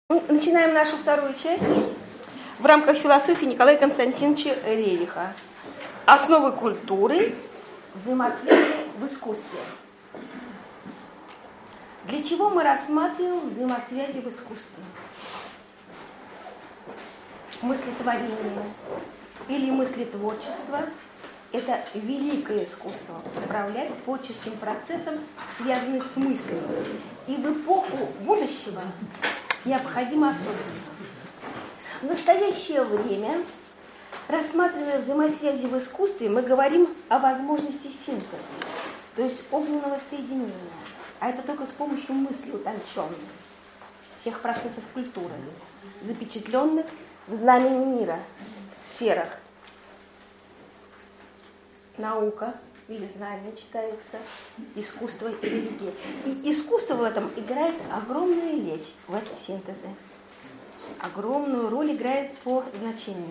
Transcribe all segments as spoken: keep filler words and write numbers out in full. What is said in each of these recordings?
Мы начинаем нашу вторую часть в рамках философии Николая Константиновича Рериха. Основы культуры, взаимосвязи в искусстве. Для чего мы рассматриваем взаимосвязи в искусстве? Мыслетворение или мыслетворчество – это великое искусство управлять творческим процессом, связанным с мыслью. И в эпоху будущего необходимо особенно. В настоящее время, рассматривая взаимосвязи в искусстве, мы говорим о возможности синтеза, то есть огненного соединения. А это только с помощью мысли утонченной, всех процессов культуры, запечатленных в знамени мира, в сферах. Наука или знание читается, искусство и религия. И искусство в этом играет огромную речь в этом синтезе. Огромную роль играет по значению.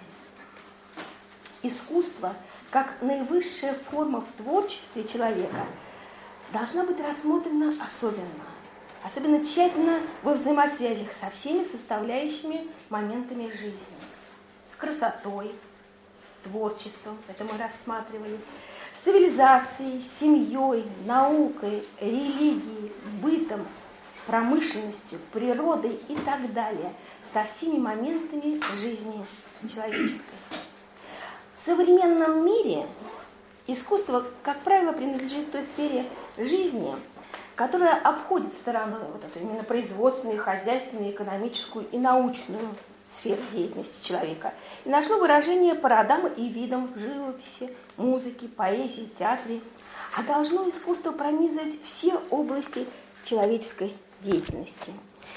Искусство, как наивысшая форма в творчестве человека, должна быть рассмотрена особенно. Особенно тщательно во взаимосвязях со всеми составляющими моментами жизни. С красотой, творчеством, это мы рассматривали, с цивилизацией, семьей, наукой, религией, бытом, промышленностью, природой и так далее, со всеми моментами жизни человеческой. В современном мире искусство, как правило, принадлежит той сфере жизни, которая обходит стороной вот эту именно производственную, хозяйственную, экономическую и научную сферу деятельности человека. И нашло выражение по родам и видам в живописи, музыке, поэзии, театре. А должно искусство пронизывать все области человеческой деятельности.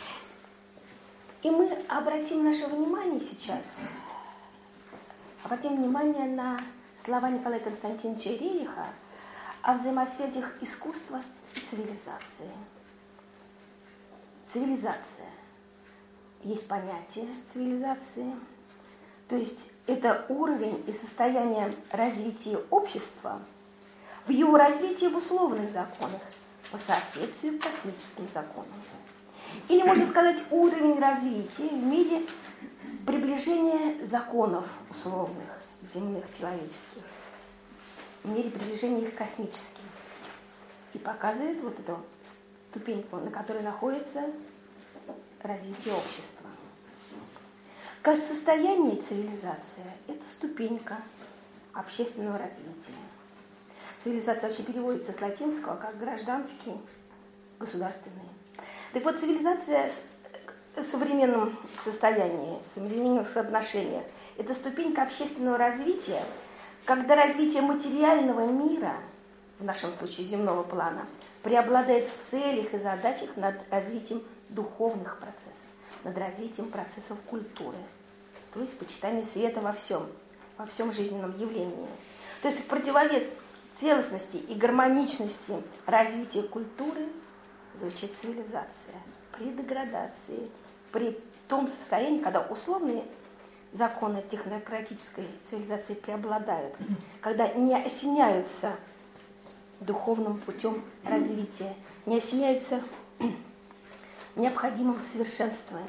И мы обратим наше внимание сейчас, обратим внимание на слова Николая Константиновича Рериха о взаимосвязях искусства и цивилизации. Цивилизация. Есть понятие цивилизации, то есть это уровень и состояние развития общества в его развитии в условных законах по соответствию космическим законам. Или, можно сказать, уровень развития в мире приближения законов условных, земных, человеческих, в мире приближения их к космическим. И показывает вот эту ступеньку, на которой находится развитие общества. Как состояние цивилизации – это ступенька общественного развития. Цивилизация вообще переводится с латинского как гражданский, государственный. Так вот, цивилизация в современном состоянии, в современных соотношениях – это ступенька общественного развития, когда развитие материального мира, в нашем случае земного плана, преобладает в целях и задачах над развитием духовных процессов, над развитием процессов культуры, то есть почитание света во всем, во всем жизненном явлении. То есть в противовес целостности и гармоничности развития культуры звучит цивилизация. При деградации, при том состоянии, когда условные законы технократической цивилизации преобладают, когда не осеняются духовным путем развития, не осеняются необходимым совершенствованием.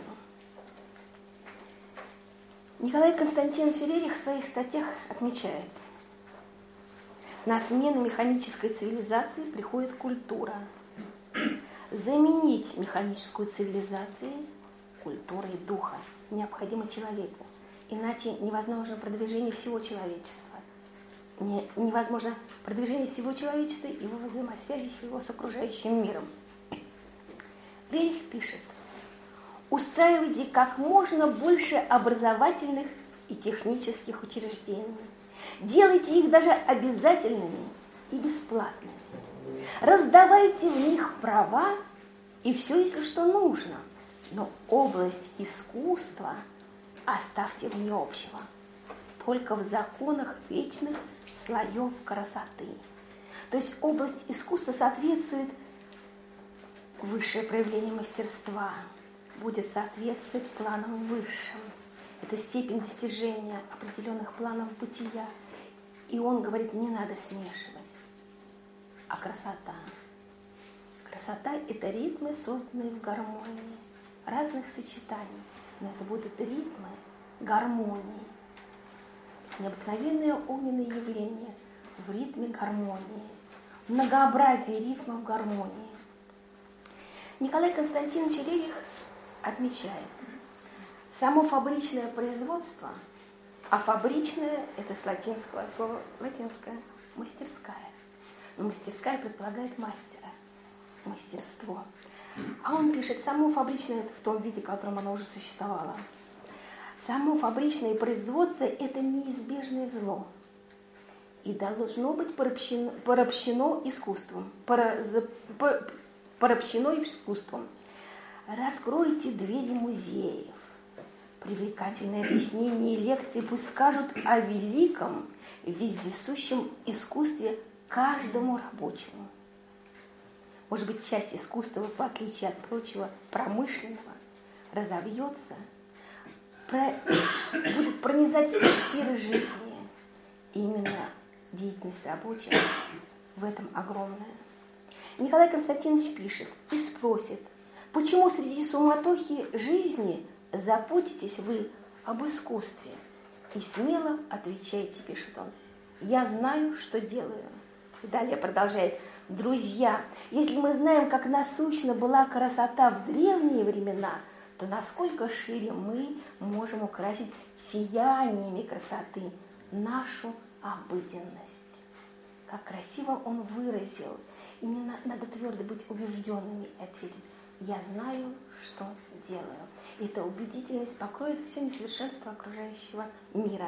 Николай Константинович Рерих в своих статьях отмечает: на смену механической цивилизации приходит культура. Заменить механическую цивилизацию культурой духа необходимо человеку, иначе невозможно продвижение всего человечества. Не, невозможно продвижение всего человечества и его взаимосвязи его с окружающим миром. Рерих пишет: устраивайте как можно больше образовательных и технических учреждений. Делайте их даже обязательными и бесплатными. Раздавайте в них права и все, если что нужно. Но область искусства оставьте вне общего. Только в законах вечных слоев красоты. То есть область искусства соответствует высшее проявление мастерства, будет соответствовать планам высшим. Это степень достижения определенных планов бытия. И он говорит, не надо смешивать. А красота. Красота – это ритмы, созданные в гармонии. разных сочетаний, но это будут ритмы гармонии. Необыкновенное огненное явление в ритме гармонии, многообразие ритмов гармонии. Николай Константинович Рерих отмечает, само фабричное производство, а фабричное – это с латинского слова, латинское, мастерская. Но мастерская предполагает мастера, мастерство. А он пишет, само фабричное – это в том виде, в котором оно уже существовало. Само фабричное производство – это неизбежное зло и должно быть порабощено, порабощено искусством. Порабощено искусством. Раскройте двери музеев. Привлекательные объяснения и лекции пусть скажут о великом, вездесущем искусстве каждому рабочему. Может быть, часть искусства, в отличие от прочего промышленного, разовьется, про... будет пронизать все сферы жизни. И именно деятельность рабочих в этом огромная. Николай Константинович пишет и спросит, почему среди суматохи жизни заботитесь вы об искусстве? И смело отвечаете, пишет он, я знаю, что делаю. И далее продолжает, друзья, если мы знаем, как насущна была красота в древние времена, то насколько шире мы можем украсить сияниями красоты нашу обыденность. Как красиво он выразил. И не на, надо твердо быть убежденными и ответить, я знаю, что делаю. И эта убедительность покроет все несовершенство окружающего мира.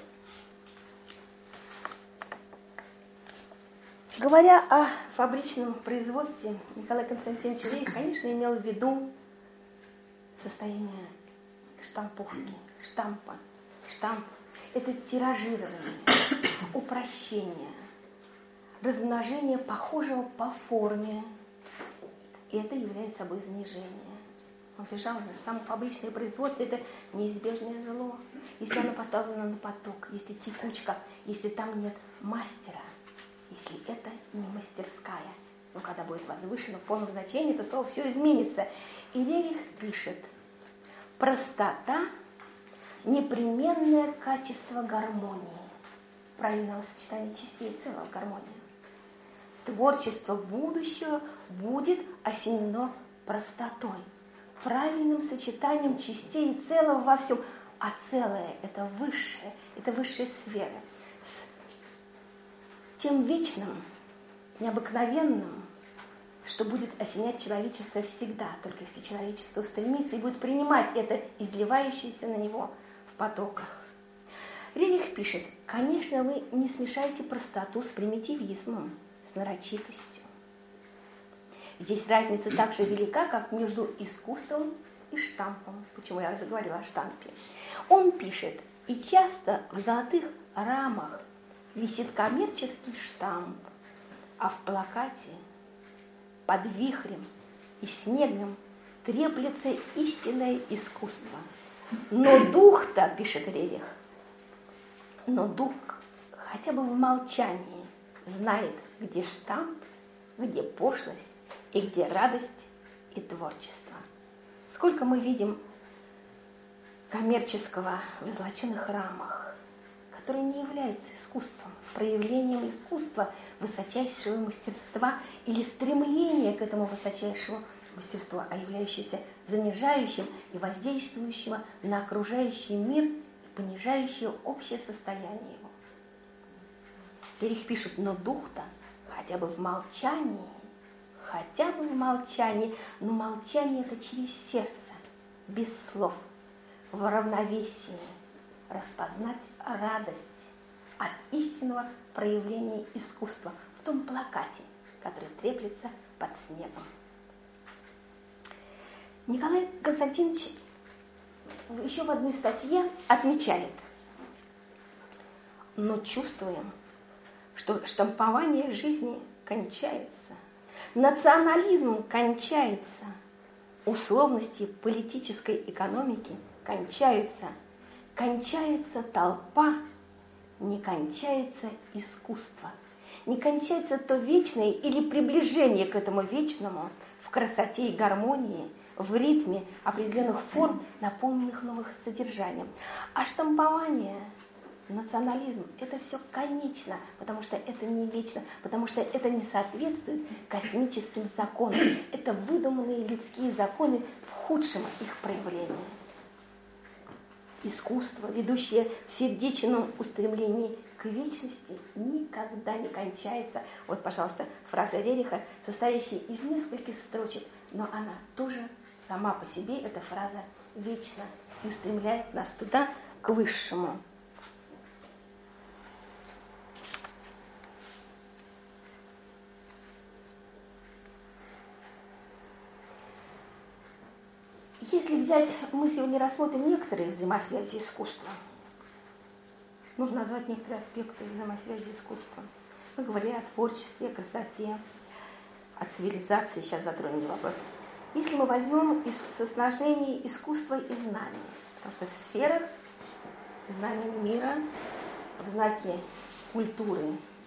Говоря о фабричном производстве, Николай Константинович Рерих, конечно, имел в виду состояние штамповки, штампа. Штамп – это тиражирование, упрощение, размножение похожего по форме. И это является собой занижение. Он писал, что само фабричное производство – это неизбежное зло. Если оно поставлено на поток, если текучка, если там нет мастера, если это не мастерская. Но когда будет возвышено в полном значении, то слово все изменится. И Рерих пишет, простота – непременное качество гармонии, правильного сочетания частей и целого гармонии. Творчество будущего будет осенено простотой, правильным сочетанием частей и целого во всем. А целое – это высшее, это высшая сфера. С тем вечным, необыкновенным, что будет осенять человечество всегда, только если человечество устремится и будет принимать это, изливающееся на него в потоках. Рерих пишет, конечно, вы не смешаете простоту с примитивизмом, с нарочитостью. Здесь разница так же велика, как между искусством и штампом. Почему я заговорила о штампе? Он пишет, и часто в золотых рамах висит коммерческий штамп, а в плакате под вихрем и снегом треплется истинное искусство. Но дух-то, пишет Рерих, но дух хотя бы в молчании знает, где штамп, где пошлость и где радость и творчество. Сколько мы видим коммерческого в золоченых рамах, которые не являются искусством, проявлением искусства, высочайшего мастерства или стремления к этому высочайшему мастерству, а являющиеся занижающим и воздействующим на окружающий мир и понижающее общее состояние его. Рерих пишет, но дух-то хотя бы в молчании, хотя бы в молчании, но молчание это через сердце, без слов, в равновесии распознать радость от истинного проявления искусства в том плакате, который треплется под снегом. Николай Константинович еще в одной статье отмечает, но чувствуем, что штампование жизни кончается, национализм кончается, условности политической экономики кончаются, кончается толпа, не кончается искусство, не кончается то вечное или приближение к этому вечному в красоте и гармонии, в ритме определенных форм, наполненных новых содержанием. А штампование, национализм – это все конечно, потому что это не вечно, потому что это не соответствует космическим законам. Это выдуманные людские законы в худшем их проявлении. Искусство, ведущее в сердечном устремлении к вечности, никогда не кончается. Вот, пожалуйста, фраза Рериха, состоящая из нескольких строчек, но она тоже сама по себе, эта фраза, вечна и устремляет нас туда, к высшему. Если взять, мы сегодня рассмотрим некоторые взаимосвязи искусства. Нужно назвать некоторые аспекты взаимосвязи искусства. Мы говорили о творчестве, о красоте, о цивилизации. Сейчас затронем вопрос. Если мы возьмем из сосношений искусства и знаний, потому что в сферах знания мира, в знаке культуры,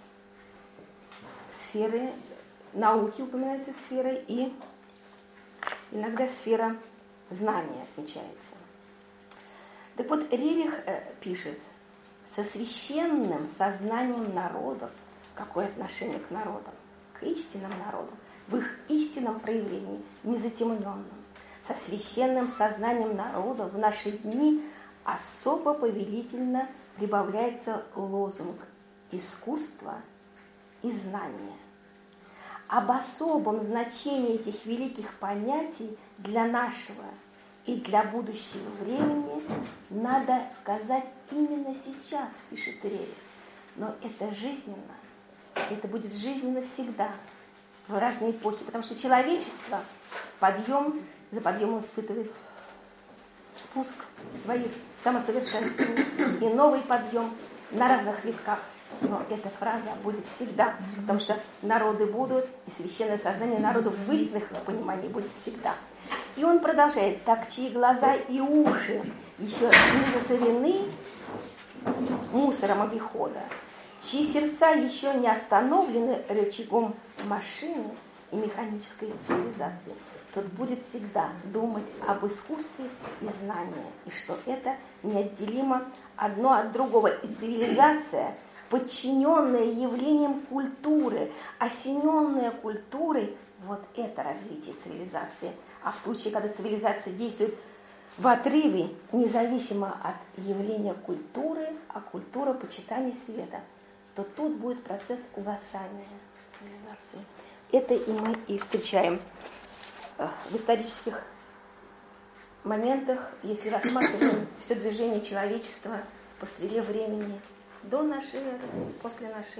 сферы науки упоминается сфера, и иногда сфера знания отмечается. Так вот, Рерих э, пишет, со священным сознанием народов, какое отношение к народам, к истинным народам, в их истинном проявлении, незатемненном, со священным сознанием народов в наши дни особо повелительно прибавляется лозунг искусства и знания. Об особом значении этих великих понятий для нашего и для будущего времени надо сказать именно сейчас, пишет Рерих. Но это жизненно, это будет жизненно всегда, в разные эпохи, потому что человечество подъем за подъемом испытывает спуск своих самосовершенствований и новый подъем на разных витках. Но эта фраза будет всегда, потому что народы будут, и священное сознание народов в истинных понимании будет всегда. И он продолжает, так чьи глаза и уши еще не засорены мусором обихода, чьи сердца еще не остановлены рычагом машины и механической цивилизации, тот будет всегда думать об искусстве и знании, и что это неотделимо одно от другого. И цивилизация, подчиненная явлением культуры, осененная культурой, вот это развитие цивилизации. А в случае, когда цивилизация действует в отрыве, независимо от явления культуры, а культура почитания света, то тут будет процесс угасания цивилизации. Это и мы и встречаем в исторических моментах, если рассматриваем все движение человечества по стреле времени до нашей эры, после нашей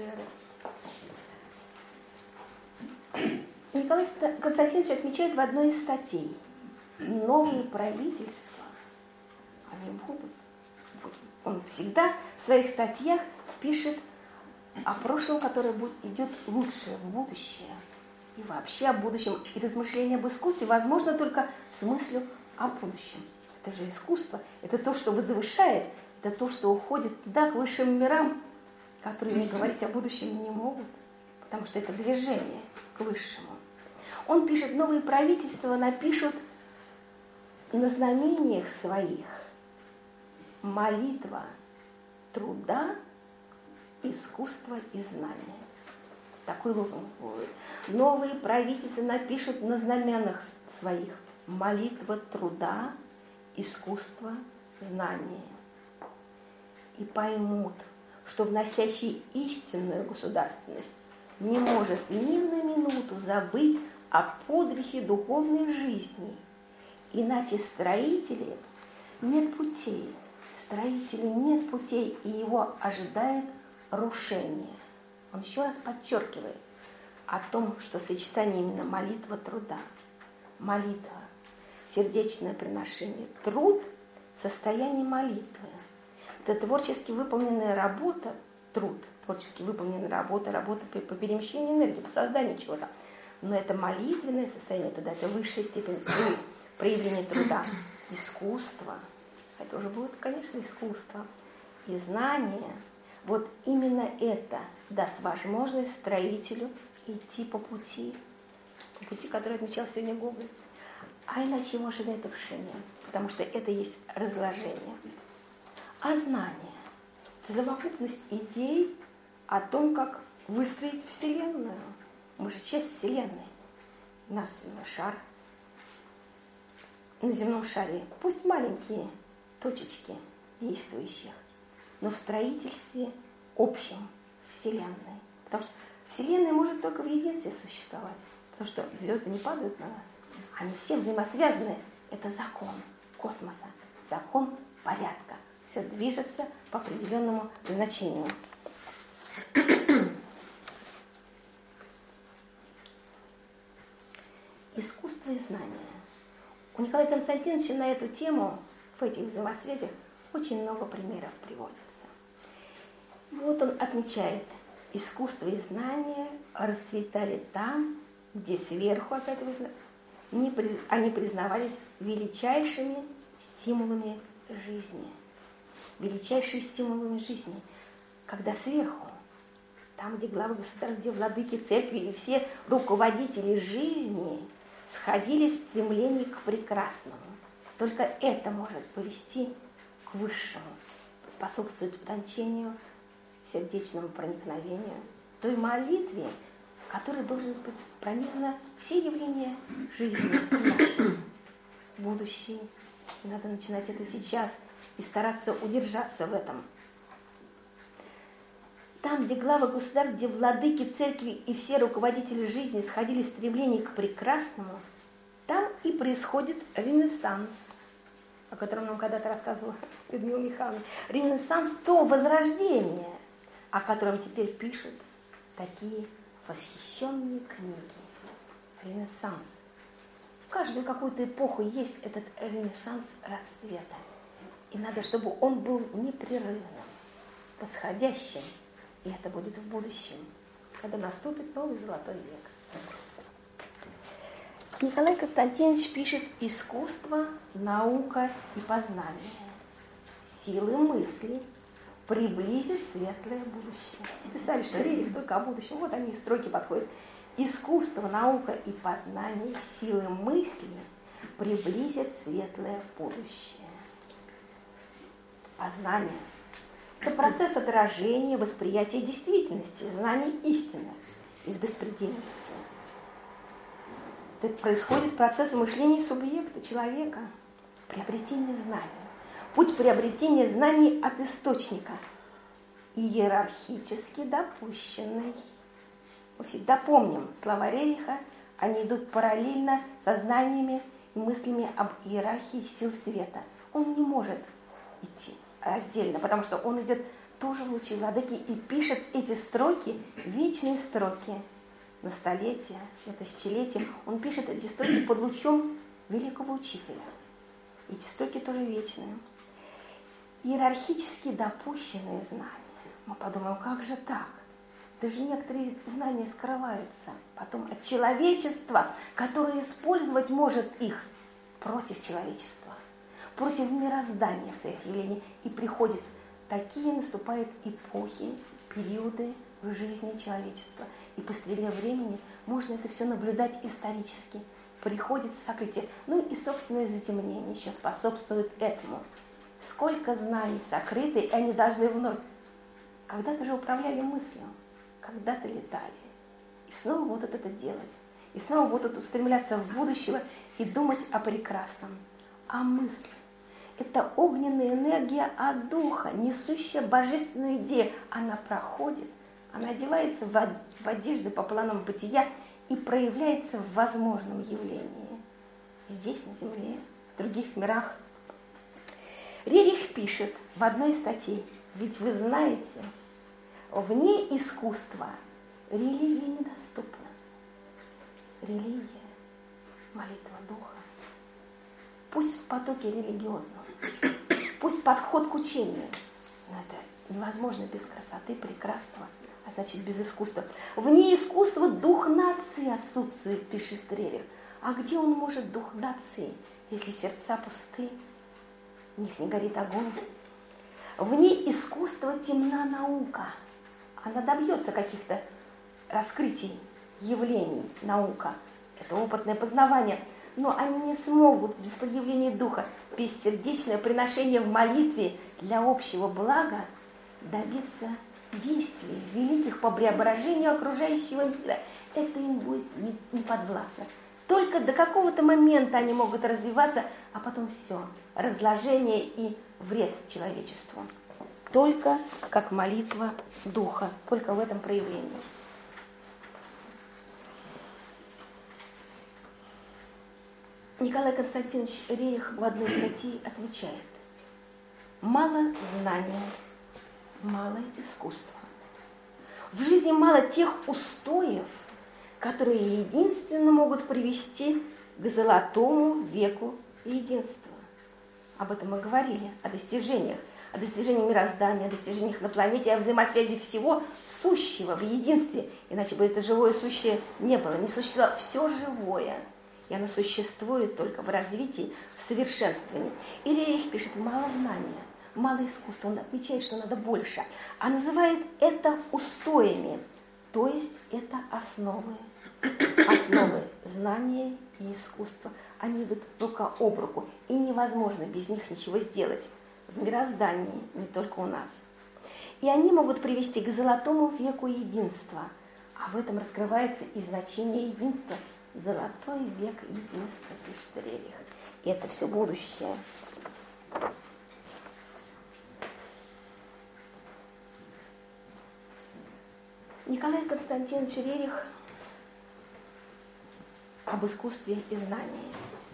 эры. Николай Константинович отмечает в одной из статей: новые правительства, они будут. Он всегда в своих статьях пишет о прошлом, которое будет, идет лучше в будущее. И вообще о будущем. И размышления об искусстве возможно только с мыслью о будущем. Это же искусство. Это то, что возвышает. Это то, что уходит туда, к высшим мирам, которые не говорить о будущем не могут. Потому что это движение к высшему. Он пишет, новые правительства напишут на знамениях своих молитва труда, искусства и знания. Такой лозунг будет. Новые правительства напишут на знаменах своих молитва труда, искусства, знания. И поймут, что вносящий истинную государственность не может ни на минуту забыть о подвиге духовной жизни. Иначе строителю нет путей. Строителю нет путей, и его ожидает рушение. Он еще раз подчеркивает о том, что сочетание именно молитва труда, молитва, сердечное приношение, труд в состоянии молитвы. Это творчески выполненная работа, труд, творчески выполненная работа, работа по, по перемещению энергии, по созданию чего-то. Но это молитвенное состояние труда, это высшая степень проявления труда. Искусство, это уже будет, конечно, искусство. И знание, вот именно это даст возможность строителю идти по пути, по пути, который отмечал сегодня Гоголь. А иначе его ожидает обрушение, потому что это есть разложение. А знание – это совокупность идей о том, как выстроить Вселенную. Мы же часть Вселенной. Наш шар. На земном шаре пусть маленькие точечки действующих, но в строительстве общем Вселенной. Потому что Вселенная может только в единстве существовать. Потому что звезды не падают на нас. Они все взаимосвязаны. Это закон космоса, закон порядка. Все движется по определенному значению. Искусство и знание. У Николая Константиновича на эту тему в этих взаимосвязях очень много примеров приводится. Вот он отмечает: искусство и знание расцветали там, где сверху от этого не приз... они признавались величайшими стимулами жизни. Величайшими стимулами жизни. Когда сверху, там, где главы государства, где владыки церкви и все руководители жизни сходились в стремлении к прекрасному. Только это может повести к высшему, способствовать утончению, сердечному проникновению, той молитве, в которой должен быть пронизано все явления жизни нашей, будущей. И надо начинать это сейчас и стараться удержаться в этом. Там, где главы государств, где владыки церкви и все руководители жизни сходились в стремлении к прекрасному, там и происходит ренессанс, о котором нам когда-то рассказывала Людмила Михайловна. Ренессанс – то возрождение, о котором теперь пишут такие восхищенные книги. Ренессанс. В каждую какую-то эпоху есть этот ренессанс расцвета. И надо, чтобы он был непрерывным, восходящим. И это будет в будущем, когда наступит новый золотой век. Николай Константинович пишет: искусство, наука и познание, силы мысли приблизит светлое будущее. Писали, что Рерих только о будущем. Вот они, строки подходят. Искусство, наука и познание, силы мысли приблизят светлое будущее. Познание – это процесс отражения, восприятия действительности, знаний истины из беспредельности. Это происходит процесс мышления субъекта, человека, приобретение знаний. Путь приобретения знаний от источника, иерархически допущенный. Мы всегда помним слова Рериха, они идут параллельно со знаниями и мыслями об иерархии сил света. Он не может идти раздельно, потому что он идет тоже в лучи владыки и пишет эти строки, вечные строки, на столетия, на тысячелетия. Он пишет эти строки под лучом великого учителя. Эти строки тоже вечные. Иерархически допущенные знания. Мы подумаем, как же так? Даже некоторые знания скрываются потом от человечества, которое использовать может их против человечества, против мироздания в своих явлениях. И приходится, такие наступают эпохи, периоды в жизни человечества. И по стреле времени можно это все наблюдать исторически. Приходится сокрытие. Ну и собственное затемнение еще способствует этому. Сколько знаний сокрыты, и они должны вновь. Когда-то же управляли мыслью, когда-то летали. И снова будут это делать. И снова будут устремляться в будущее и думать о прекрасном. А мысль – это огненная энергия от духа, несущая божественную идею. Она проходит, она одевается в одежды по планам бытия и проявляется в возможном явлении. Здесь, на Земле, в других мирах. Рерих пишет в одной из статей: ведь вы знаете, вне искусства религия недоступна. Религия, молитва духа. Пусть в потоке религиозном, пусть подход к учению, но это невозможно без красоты, прекрасного, а значит без искусства. Вне искусства дух нации отсутствует, пишет Рерих. А где он может, дух нации, если сердца пусты, в них не горит огонь? Вне искусства темна наука. Она добьется каких-то раскрытий, явлений, наука. Это опытное познавание. но они не смогут без проявления духа, бессердечное приношение в молитве для общего блага добиться действий великих по преображению окружающего мира. Это им будет не, не подвластно. Только до какого-то момента они могут развиваться, а потом все, разложение и вред человечеству. Только как молитва духа, только в этом проявлении. Николай Константинович Рерих в одной статье отмечает: мало знания, мало искусства. В жизни мало тех устоев, которые единственно могут привести к золотому веку единства. Об этом мы говорили, о достижениях, о достижении мироздания, о достижениях на планете, о взаимосвязи всего сущего в единстве. Иначе бы это живое сущее не было, не существовало все живое. И оно существует только в развитии, в совершенствовании. И Рерих пишет: мало знания, мало искусства. Он отмечает, что надо больше. А называет это устоями. То есть это основы. Основы знания и искусства. Они идут рука об руку. И невозможно без них ничего сделать. В мироздании, не только у нас. И они могут привести к золотому веку единства. А в этом раскрывается и значение единства. Золотой век единства, пишет Рерих. И это все будущее. Николай Константинович Рерих об искусстве и знании.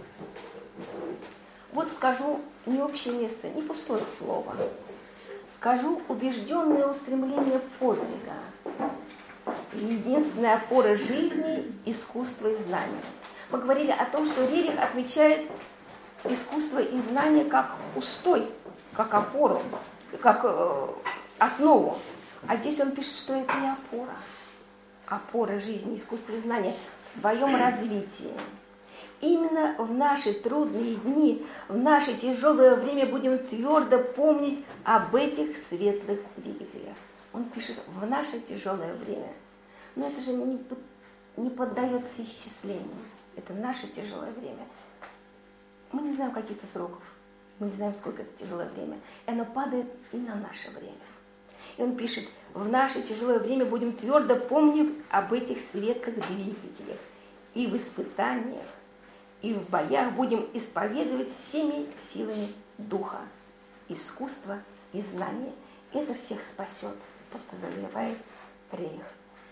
Вот скажу не общее место, не пустое слово. Скажу убежденное устремление подвига. Единственная опора жизни – искусство и знание. Мы говорили о том, что Рерих отмечает искусство и знание как устой, как опору, как э, основу. А здесь он пишет, что это не опора. Опора жизни, искусства и знания в своем развитии. Именно в наши трудные дни, в наше тяжелое время будем твердо помнить об этих светлых двигателях. Он пишет: в наше тяжелое время. Но это же не, не поддается исчислению. Это наше тяжелое время. Мы не знаем каких-то сроков. Мы не знаем, сколько это тяжелое время. И оно падает и на наше время. И он пишет: в наше тяжелое время будем твердо помнить об этих светлых двигателях. И в испытаниях, и в боях будем исповедовать всеми силами духа, искусства и знания. Это всех спасет, подразумевает Рерих.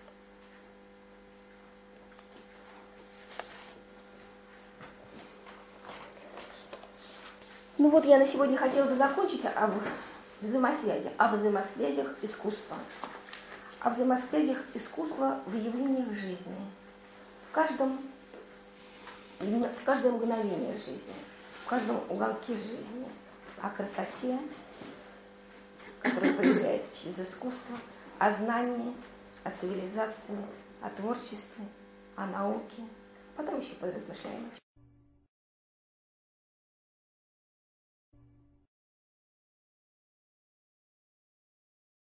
Ну вот я на сегодня хотела бы закончить об взаимосвязи, о взаимосвязях искусства. О взаимосвязях искусства в явлениях жизни. В каждом, в каждое мгновение жизни, в каждом уголке жизни. О красоте, которая проявляется через искусство, о знании, о цивилизации, о творчестве, о науке. Потом еще подразмышляем.